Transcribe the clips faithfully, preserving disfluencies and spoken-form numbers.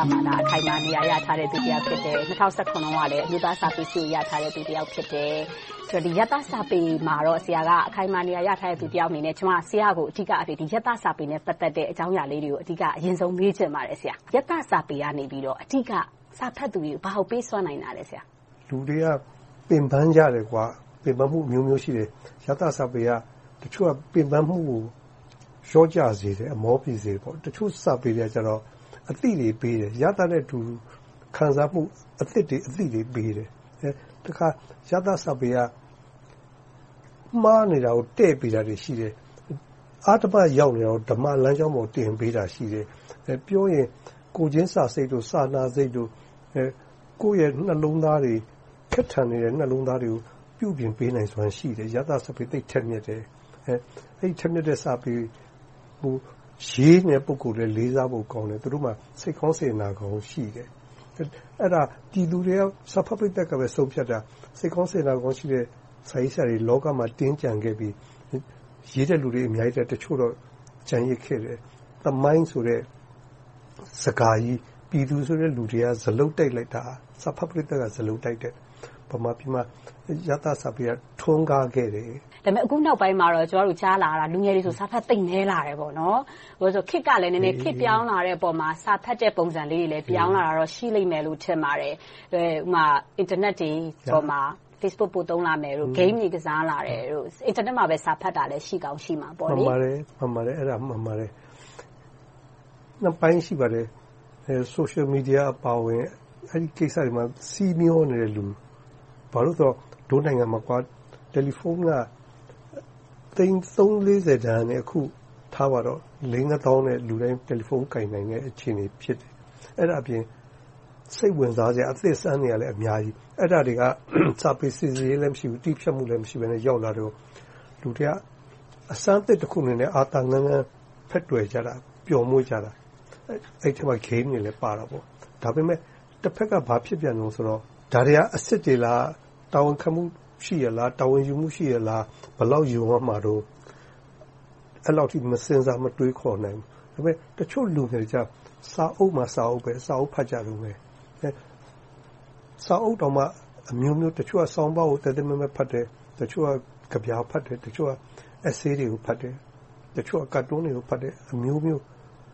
မှာဒါအခိုင်အမာနေရာရထားတဲ့သူတစ်ယောက်ဖြစ်တယ်၂၀၁၇ခုကလည်းအမျိုးသားစာပေဆုရထားတဲ့သူတစ်ယောက်ဖြစ်တယ်ဆိုတော့ဒီယတစာပေမှာတော့ဆရာကအခိုင်အမာနေရာရထားတဲ့သူတစ်ယောက်အနေနဲ့ကျွန်မဆရာကိုအဓိကအဖြစ်ဒီယတစာပေနဲ့ပတ်သက်တဲ့အကြောင်းအရာလေးတွေကိုအဓိကအရင်ဆုံးမေးချင်ပါတယ်ဆရာယတစာပေကနေပြီးတော့အဓိကစာဖတ်သူတွေကိုဘာလို့ပေးစွမ်းနိုင်တာလဲဆရာလူတွေကပင်ပန်းကြတယ်ကွာပင်ပန်းမှုမျိုးမျိုးရှိတယ်ယတစာပေကတချို့ကပင်ပန်းမှုကိုရောကြစေတယ်အမောပြေစေပေါ့တချို့စာပေတွေကကျတော့အသိတွေပေးတယ်ယတနဲ့တူခံစားမှုအသစ်တွေအသိတွေပေးတယ်အဲတခါယတစာပေကမှားနေတာကိုတဲ့ပေးတာတွေရှိတယ်အာတမရောက်နေတော့ဓမ္မလမ်းကြောင်းပေါ်တင်ပေးတာရှိတယ်အဲပြောရင်ကိုချင်းစာစိတ်တို့စာနာစိတ်တို့အဲကိုယ့်ရဲ့နှလုံးသားတွေခက်ထန်နေတဲ့နှလုံးသားတွေကိုပြုပြင်ပေးနိုင်စွမ်းရှိတယ်ယတစာပေသိထက်မြက်တယ်အဲအဲ့ထက်မြက်တဲ့စာပေဟိုရေးနေပုဂ္ဂိုလ်တွေလေးစားဖို့ကောင်းတယ်သူတို့မှစိတ်ကောင်းစေနာကောင်းရှိတယ်အဲ့ဒါဒီလူတွေကစာဖတ်ပိတ္တကပဲဆုံးဖြတ်တာစိတ်ကောင်းစေနာကောင်းရှိတဲ့စာရေးဆရာတွေလောကမှာတင်းကြံခဲ့ပြီးရေးတဲ့လူတွေအများကြီးတချို့တော့ကြံရစ်ခဲ့တယ်သမိုင်းဆိုတဲ့စကားကြီးပြည်သူဆိုတဲ့လူတွေကဇလုတ်တိုက်လိုက်တာစာဖတ်ပိတ္တကဇလုတ်တိုက်တဲ့ဗမာပြည်မှာယတစာပေကထွန်းကားခဲ့တယ်ဒါပေမဲ့အခုနောက်ပိုင်းမှာတော့ကျွန်တော်တို့ကြားလာတာလူငယ်တွေဆိုစာဖတ်သိမ့်နေလာတယ်ပေါ့နော်ဟိုဆိုခစ်ကလည်းနည်းနည်းခစ်ပြောင်းလာတဲ့အပေါ်မှာစာဖတ်တဲ့ပုံစံလေးတွေလည်းပြောင်းလာတာတော့ရှိလိမ့်မယ်လို့ထင်ပါတယ်အဲဥမာအင်တာနက်တွေပေါ်မှာ Facebook ပို့သုံးလာမယ်တို့ game တွေကစားလာတယ်တို့ internet မှာပဲစာဖတ်တာလည်းရှိကောင်းရှိမှာပေါ့လေမှန်ပါတယ်မှန်ပါတယ်အဲ့ဒါမှန်ပါတယ်နောက်ပိုင်းရှိပါတယ်အဲ social media အပါအဝင်အဲ့ဒီကိစ္စတွေမှာစီးမျောနေတဲ့လူဘာလို့ဆိုတော့ဒိုးနိုင်ငံမှာကွာတယ်လီဖုန်းကသိန်းသုံးလေးဆယ်တန်းနဲ့အခုထားပါတော့လေးငါးသောင်းနဲ့လူတိုင်းတယ်လီဖုန်းကင်နိုင်တဲ့အခြေအနေဖြစ်တယ်အဲ့ဒါအပြင်စိတ်ဝင်စားစရာအသစ်စမ်းနေရလဲအများကြီးအဲ့ဒါတွေကစာပေစီစီရေးလည်းမရှိဘူးတိဖြတ်မှုလည်းမရှိဘဲနဲ့ရောက်လာတော့လူတွေကအစမ်းသစ်တစ်ခုအနေနဲ့အာတာငန်းငန်းဖက်တွယ်ကြတာပျော်မွေ့ကြတာအဲ့ဒီမှာ game တွေလည်းပါတာပေါ့ဒါပေမဲ့တစ်ဖက်ကဘာဖြစ်ပြန်လို့ဆိုတော့ဒါတွေကအစ်စ်တွေလားတာဝန်ခံမှုရှိရလားတာဝန်ယူမှုရှိရလားဘယ်လောက်ယူရမှာတော့အဲ့လောက်ထိမစင်စားမတွေးခေါ်နိုင်ဘူးဒါပေမဲ့တချို့လူတွေကြစာအုပ်မှာစာအုပ်ပဲစာအုပ်ဖတ်ကြလို့ပဲစာအုပ်တော်မှာအမျိုးမျိုးတချို့ကဆောင်းပါးကိုတသက်မမဲ့ဖတ်တယ်တချို့ကကြပြာဖတ်တယ်တချို့က essay တွေကိုဖတ်တယ်တချို့က cartoon တွေကိုဖတ်တယ်အမျိုးမျိုး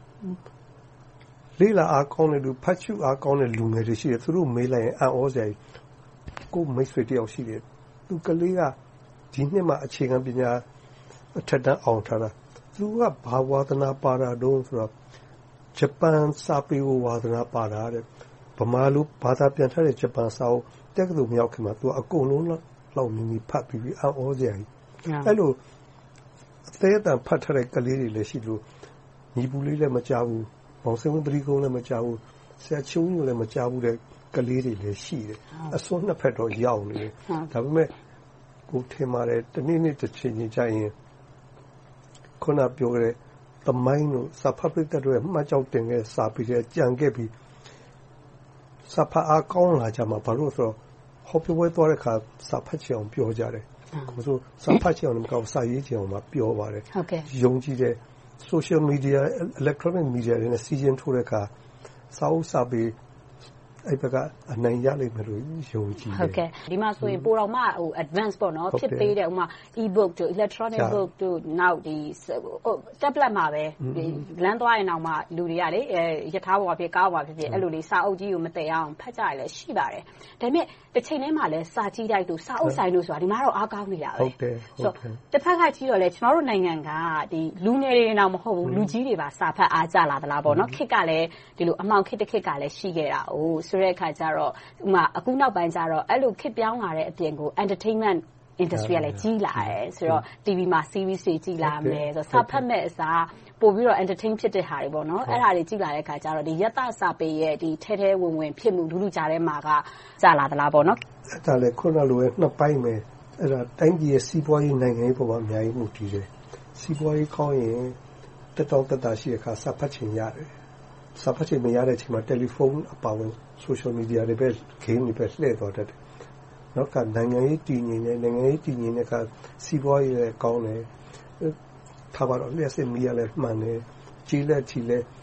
လေးလာအားကောင်းတဲ့လူဖတ်ချူအားကောင်းတဲ့လူငယ်တွေရှိတယ်သူတို့မေးလိုက်ရင်အံ့ဩစရာကိုမိတ်ဆွေတယောက်ရှိတယ်သူကလေးကဒီနှစ်မှအခြေခံပညာအထက်တန်းအောင်ထားတာသူကဘာဝါသနာပါတာတုံးဆိုတော့ဂျပန်စာပေဝါသနာပါတာတဲ့ဗမာလူဘာသာပြန်ထားတဲ့ဂျပန်စာအုပ်တက္ကသိုလ်မြောက်ခင်မှာသူကအကုန်လုံးလောက်မြင်ပြီးဖတ်ပြီးအံ့ဩစရာကြီးအဲ့လိုအသေးအတန်ဖတ်ထားတဲ့ကလေးတွေလည်းရှိလို့ညီပူလေးလည်းမကြောက်ဘူးမောင်စင်းပရိကုန်းလည်းမကြောက်ဘူးဆရာချုံကြီးလည်းမကြောက်ဘူးတဲ့ကလေးတွေလည်းရှိတယ်အစွန်းနှစ်ဖက်တော့ရောက်နေတယ်ဒါပေမဲ့ကိုထင်ပါတယ်တနေ့နေ့တစ်ချိန်ချင်းကြရင်ခုနပြောခဲ့တဲ့သမိုင်းတို့စာဖတ်ပိတ္တတို့ရဲ့မှတ်ကြောက်တင်ခဲ့စာပေတွေကြံခဲ့ပြီးစာဖတ်အားကောင်းလာကြမှာဘာလို့ဆိုတော့ဟောပြောပွဲသွားတဲ့အခါစာဖတ်ချင်အောင်ပြောကြတယ်ကိုဆိုစာဖတ်ချင်အောင်မကောက်စာရေးချင်အောင်မပြောပါတယ်ဟုတ်ကဲ့ယုံကြည်တဲ့ social media electronic media တွေနဲ့စီစဉ်ထိုးတဲ့အခါစာအုပ်စာပေအဲ့ဘက်ကအနိုင်ရလိမ့်မယ်လို့ယုံကြည်တယ်ဟုတ်ကဲ့ဒီမှာဆိုရင်ပိုတော့မှဟို advance ပေါ့နော်ဖြစ်ပေးတဲ့ဥမာ e-book တို့ electronic book တို့နောက်ဒီ tablet မှာပဲလမ်းသွားရင်တော့မှလူတွေကလေရထားပေါ်ဖြစ်ကားပေါ်ဖြစ်ဖြစ်အဲ့လိုလေးစာအုပ်ကြီးကိုမတည်အောင်ဖတ်ကြရလဲရှိပါတယ်ဒါပေမဲ့တစ်ချိန်ထဲမှာလဲစာကြည့်တိုက်တို့စာအုပ်ဆိုင်တို့ဆိုတာဒီမှာတော့အားကောင်းနေတာပဲဟုတ်တယ်ဟုတ်တယ်တစ်ဖက်ကကြည့်တော့လဲကျွန်တော်တို့နိုင်ငံကဒီလူငယ်တွေတော့မဟုတ်ဘူးလူကြီးတွေပါစာဖတ်အားကြလာသလားပေါ့နော်ခေတ်ကလည်းဒီလိုအမှောင်ခေတ်တစ်ခေတ်ကလည်းရှိခဲ့တာ哦ဆိုတဲ့အခါကျတော့ဥမာအခုနောက်ပိုင်းကျတော့အဲ့လိုခေတ်ပြောင်းလာတဲ့အပြင်ကို entertainment industry ကလည်းကြီးလာတယ်ဆိုတော့ တီဗီ မှာ series တွေကြီးလာမယ်ဆိုတော့စာဖတ်မဲ့အစားပို့ပြီးတော့ entertain ဖြစ်တဲ့ဟာတွေပေါ့နော်အဲ့ဒါတွေကြီးလာတဲ့အခါကျတော့ဒီယတစာပေရဲ့ဒီထဲထဲဝင်ဝင်ဖြစ်မှုလူလူကြားထဲမှာကကြာလာသလားပေါ့နော်အဲ့ဒါလည်းခုနလိုပဲနှစ်ပိုင်းပဲအဲ့ဒါတိုင်းပြည်ရဲ့စီးပွားရေးနိုင်ငံရေးပေါ်မှာအများကြီးမှုတည်တယ်စီးပွားရေးကောင်းရင်တက်တောင့်တက်တာရှိတဲ့အခါစာဖတ်ချင်ရတယ်စာဖတ်ချင်မရတဲ့အချိန်မှာတယ်လီဖုန်းအပါအဝင် social media တွေပဲ game တွေပဲလှည့်သွားတတ်တယ်နောက်ကနိုင်ငံရေးတည်ငြိမ်နေနိုင်ငံရေးတည်ငြိမ်တဲ့အခါစီးပွားရေးလည်းကောင်းတယ်ထားပါတော့လျှက်စစ်မီးရလည်းမှန်တယ်ကြီးလက်ချီလဲ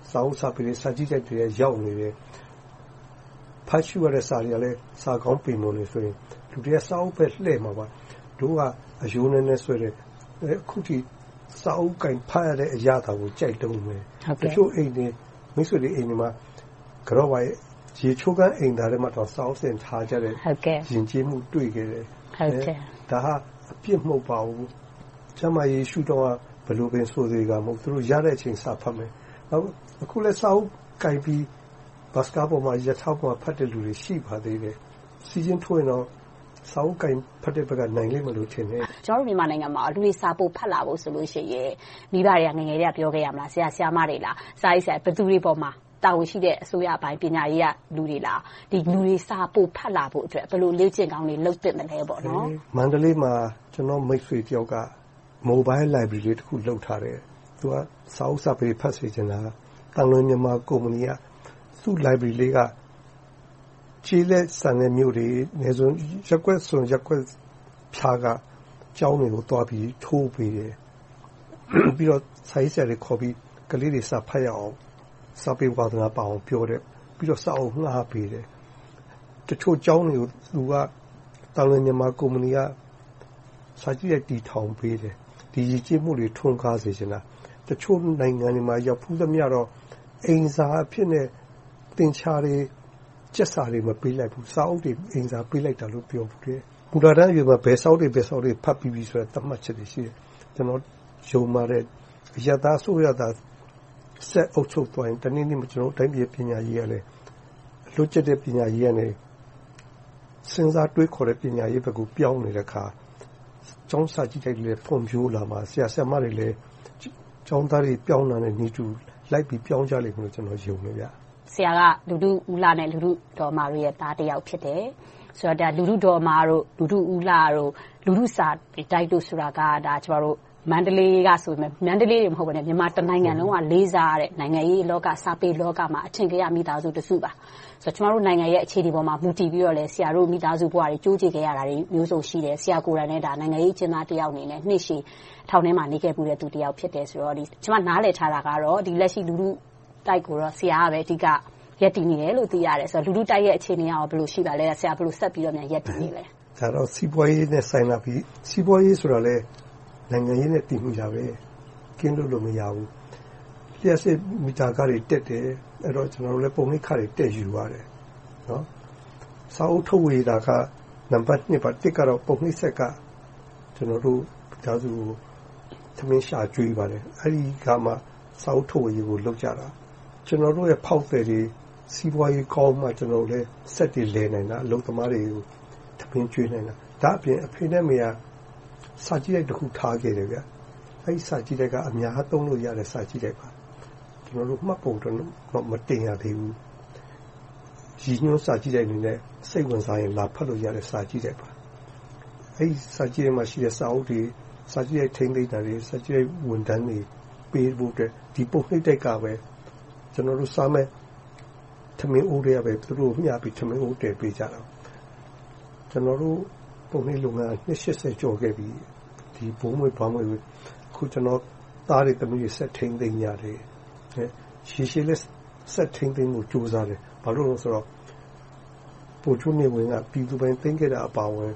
စာအုပ်စာပေတွေစာကြည့်တဲ့တွေရောက်နေတယ်ဖတ်ရှုရတဲ့စာတွေကလည်းစာကောင်းပင်မလို့ဆိုရင်လူတွေကစာအုပ်ပဲလှည့်မှာပါတို့ကအယိုးနဲ့နဲ့ဆွဲတဲ့အခုထိစာအုပ်ကင်ဖတ်ရတဲ့အရာတော်ကိုကြိုက်တုံးမယ်တချို့အိမ်တွေမိတ်ဆွေတွေအိမ်တွေမှာကြောပါရဲ့ရေချိုးကန်းအိမ်သားတွေမှာတော့စာအုပ်စင်ထားကြတဲ့ရင်ကျေးမှုတွေ့ခဲ့တယ်ဟုတ်ကဲ့ဒါဟာအပြစ်မဟုတ်ပါဘူးကျမယေရှုတော်ကဘယ်လိုပင်ဆိုသေးကမဟုတ်သူတို့ရတဲ့အချိန်စာဖတ်မယ်နောက်အခုလည်းစာအုပ်ကင်ပြီးဘတ်စကားပေါ်မှာရထားပေါ်မှာဖတ်တဲ့လူတွေရှိပါသေးတယ်စီစဉ်ထွင်တော့စာအုပ်ကင်ဖတ်တဲ့ဘက်ကနိုင်လိမ့်မလို့ထင်တယ်ကျွန်တော်တို့မြန်မာနိုင်ငံမှာလူတွေစာပို့ဖတ်လာဖို့ဆိုလို့ရှိရင်မိဘတွေကငငယ်တွေကပြောခဲ့ရမလားဆရာဆရာမတွေလားစာရေးဆရာဘယ်သူတွေပေါ်မှာတာဝန်ရှိတဲ့အစိုးရပိုင်းပညာရေးကလူတွေလားဒီလူတွေစာပို့ဖတ်လာဖို့အတွက်ဘယ်လိုလေ့ကျင့်ကောင်းတွေလုပ်သင့်တယ်လဲပေါ့နော်မန္တလေးမှာကျွန်တော်မိတ်ဆွေတယောက်က mobile library လေးတစ်ခုလုပ်ထားတယ်သူကစာအုပ်စာပေဖတ်စေချင်တာတန်လွင်မြန်မာကုမ္ပဏီကသူ့ library လေးကခြေလက်ဆန်တဲ့မြို့တွေနေစုံရက်ွက်စွန်ရက်ွက်ဖြားကကျောင်းတွေကိုတွားပြီးထိုးပေးတယ်ပြီးတော့စာရေးဆရာတွေခေါ်ပြီးကလေးတွေစာဖတ်ရအောင်စာပေဝါသနာပါအောင်ပြောတယ်ပြီးတော့စာအုပ်ငှားပေးတယ်တချို့ကျောင်းတွေကိုသူကတန်လွင်မြန်မာကုမ္ပဏီကစာကြည့်တဲ့တီထောင်ပေးတယ်ဒီရည်ကြည်မှုတွေထွန်းကားစေချင်တာတချို့နိုင်ငံတွေမှာရောက်ဖူးသမျှတော့အိမ်စာအဖြစ်နဲ့တင်ချာတွေကျက်စာတွေမပေးလိုက်ဘူးစာအုပ်တွေအိမ်စာပေးလိုက်တာလို့ပြောဘူးတဲ့မူလာတန်းရွေမှာဘယ်စာအုပ်တွေဘယ်စာအုပ်တွေဖတ်ပြီးပြီဆိုတော့သတ်မှတ်ချက်တွေရှိတယ်ကျွန်တော်ယုံမှာတဲ့အရသာဆိုရတာဆက်အုပ်ချုပ်သွားရင်တနည်းနည်းကျွန်တော်တိုင်းပြည်ပညာရေးရလဲလွတ်ကျက်တဲ့ပညာရေးရနေစဉ်းစားတွေးခေါ်တဲ့ပညာရေးဘက်ကိုပြောင်းနေတဲ့အခါကျောင်းစာကြည့်တဲ့လေဖွံ့ဖြိုးလာမှာဆရာဆရာမတွေလည်းကျောင်းသားတွေပြောင်းလာတဲ့နေတူလိုက်ပြီးပြောင်းကြလိမ့်မယ်လို့ကျွန်တော်ယုံနေဗျဆရာကလူလူဦးလာနဲ့လူလူတော်မာတို့ရဲ့သားတစ်ယောက်ဖြစ်တယ်ဆိုတော့ဒါလူလူတော်မာတို့လူလူဦးလာတို့လူလူစာတိုက်တို့ဆိုတာကဒါကျွန်တော်တို့မန္တလေးကဆိုပေမဲ့မန္တလေးတွေမဟုတ်ဘဲနဲ့မြန်မာတနိုင်ငံလုံးကလေးစားတဲ့နိုင်ငံရေးလောကစာပေလောကမှာအထင်ကြီးမိသားစုတစုပါဆိုတော့ကျွန်တော်တို့နိုင်ငံရဲ့အခြေအနေပေါ်မှာမူတည်ပြီးတော့လဲဆရာတို့မိသားစုဘဝတွေကြိုးကြည့်ခဲ့ရတာတွေမျိုးစုံရှိတယ်ဆရာကိုယ်တိုင်နဲ့ဒါနိုင်ငံရေးကျင်းသားတစ်ယောက်အနေနဲ့နှစ်ရှည်ထောင်ထဲမှာနေခဲ့ပြီးတဲ့သူတစ်ယောက်ဖြစ်တယ်ဆိုတော့ဒီကျွန်မနားလည်ထားတာကတော့ဒီလက်ရှိလူလူတိုက်ကိုတော့ဆရာကပဲအဓိကရက်တည်နေတယ်လို့သိရတယ်ဆိုတော့လူလူတိုက်ရဲ့အခြေအနေကဘယ်လိုရှိပါလဲဆရာဘယ်လိုဆက်ပြီးတော့မြန်ရက်တည်နေလဲဒါတော့စီးပွားရေးနဲ့ဆိုင်လာပြီးစီးပွားရေးဆိုတာလဲနိုင်ငံရေးနဲ့တည်မှုကြပဲကင်းလို့လို့မရဘူးလျှက်စစ်မီတာကားတွေတက်တယ်အဲ့တော့ကျွန်တော်တို့လည်းပုံနှိပ်ခါတွေတက်ယူရတယ်နော်စာအုပ်ထုတ်ဝေတာကနံပါတ်နှစ်ပါတစ်ကတော့ပုံနှိပ်ဆက်ကကျွန်တော်တို့ဒါဆိုသမင်းရှာကျွေးပါတယ်အဲ့ဒီကမှစာအုပ်ထုတ်ဝေကိုလုပ်ကြတာကျွန်တော်တို့ရဲ့ဖောက်တယ်တွေစီးပွားရေးကောင်းမှကျွန်တော်လည်းစက်တွေလဲနိုင်တာအလုပ်သမားတွေကိုသမင်းကျွေးနိုင်တာဒါအပြင်အဖေနဲ့မေကစာကြည့်လိုက်တစ်ခုထားခဲ့တယ်ဗျအဲ့ဒီစာကြည့်လိုက်ကအများသုံးလို့ရတဲ့စာကြည့်လိုက်ပါကျွန်တော်တို့မှတ်ပုံတော့မတင်ရသေးဘူးရည်ညွှန်းစာကြည့်လိုက်နေနဲ့စိတ်ဝင်စားရင်လာဖတ်လို့ရတဲ့စာကြည့်လိုက်ပါအဲ့ဒီစာကြည့်ရမှာရှိတဲ့စာအုပ်တွေစာကြည့်လိုက်ထိန်းသိမ်းတာတွေစာကြည့်လိုက်ဝန်ထမ်းတွေပေးဖို့အတွက်ဒီပုံနှိပ်တိုက်ကပဲကျွန်တော်တို့စာမဲ့ထမင်းအိုးတွေကပဲသူတို့မျှပြီးထမင်းအိုးတည်ပေးကြတာကျွန်တော်တို့ပုံနှိပ်လုပ်ငန်းနှစ်ရှစ်ဆယ်ကျော်ခဲ့ပြီဒီဘုံမွေဘာမွေခုကျွန်တော်သားတွေတမီးတွေဆက်ထိန်းသိမ်းရတယ်ရှည်ရှည်လေးဆက်ထိန်းသိမ်းမှုကြိုးစားတယ်ဘာလို့လဲဆိုတော့ပို့ချုံနေဝင်ကပြည်သူပိုင်းသိမ်းခဲ့တာအပါဝင်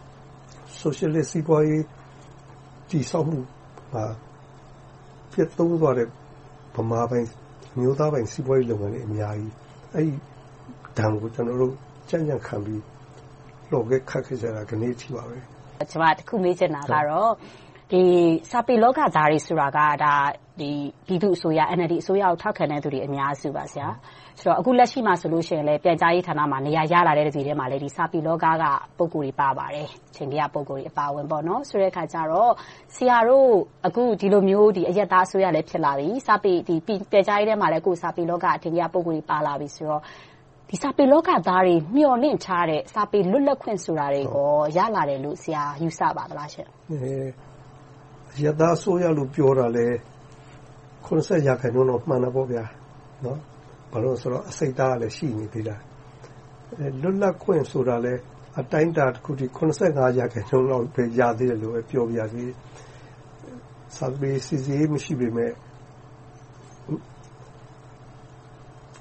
socialist စီးပွားရေးတည်ဆောက်မှုဟာပြတ်သုံးသွားတဲ့ဗမာပိုင်းမျိုးသားပိုင်းစီးပွားရေးလုပ်ငန်းတွေအများကြီးအဲ့ဒီဒဏ်ကိုကျွန်တော်တို့ကြံ့ကြံ့ခံပြီးလောကခက်ခဲကြတာကနေထိပါပဲကျွန်မတခုမေးချင်တာကတော့ဒီစာပေလောကသားတွေဆိုတာကဒါဒီပြည်သူအစိုးရ N L D အစိုးရကိုထောက်ခံတဲ့သူတွေအများစုပါဆရာဆိုတော့အခုလက်ရှိမှာဆိုလို့ရှိရင်လည်းပြန်ကြားရေးဌာနမှာနေရာရလာတဲ့ပြည်ထဲမှာလည်းဒီစာပေလောကကပုံကိုယ်တွေပါပါတယ်ချိန်ကြီးကပုံကိုယ်တွေအပါဝင်ပေါ့နော်ဆိုတဲ့အခါကျတော့ဆရာတို့အခုဒီလိုမျိုးဒီအရက်သားအစိုးရလည်းဖြစ်လာပြီစာပေဒီပြန်ကြားရေးထဲမှာလည်းကိုယ်စာပေလောကအထင်ကြီးပုံကိုယ်တွေပါလာပြီဆိုတော့ဒီစာပေလောကသားတွေမျှော်လင့်ထားတဲ့စာပေလွတ်လပ်ခွင့်ဆိုတာတွေကိုရလာတယ်လို့ဆရာယူဆပါသလားရှင်အဲရတာဆိုရလို့ပြောတာလဲခုနဆက်ရခိုင်တော့မှန်တယ်ပေါ့ဗျာနော်ဘာလို့ဆိုတော့အစိတ်သားလည်းရှိနေသေးတာအဲလွတ်လပ်ခွင့်ဆိုတာလဲအတိုင်းတာတစ်ခုဒီခုနဆက်၅ရာခိုင်နှုန်းလောက်ပဲရသေးတယ်လို့ပြောပြရစီစာပေစီစီမရှိပေမဲ့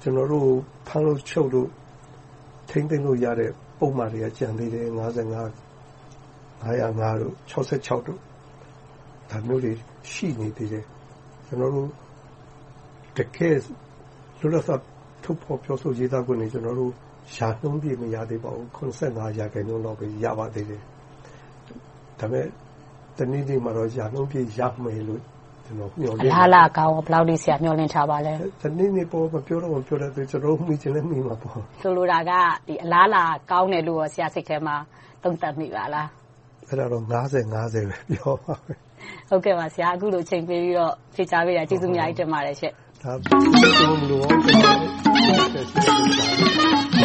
ကျွန်တော်တို့ဖမ်းလို့ချုပ်လို့ထိမ့်သိမ်းလို့ရတဲ့ပုံမှန်တွေကကြံသေးတယ်၅၅ ၅၀၅တို့၆၆တို့ဒါမျိုးတွေရှိနေသေးတယ်ကျွန်တော်တို့တကယ်လွတ်လပ်စွာထုတ်ဖော်ပြောဆိုရေးသားခွင့်တွေကျွန်တော်တို့ရှာနှုံးပြမရသေးပါဘူး၇၅ရာခိုင်နှုန်းလောက်ပဲရပါသေးတယ်ဒါပေမဲ့တနေ့နေ့မှာတော့ရှာနှုံးပြရမယ်လို့ကျွန်တော်မျှော်လင့်လားလားကောင်းဘယ်လောက်လေးဆရာမျှော်လင့်ထားပါလဲတနေ့နေ့ပေါ်မပြောတော့မပြောတဲ့ကျွန်တော်မိချင်လည်းမိမှာပေါ့ဆိုလိုတာကဒီအလားလားကောင်းတယ်လို့ဆရာစိတ်ထဲမှာသုံးသပ်မိပါလားအဲ့ဒါတော့၅၀ ၅၀ပဲပြောပါမယ်ဟုတ်ကဲ့ပါဆရာအခုလိုချိန်ပေးပြီးတော့ဖြေချပေးတာကျေးဇူးအများကြီးတင်ပါတယ်ရှင့်ဒါဘယ်လိုလုပ်လို့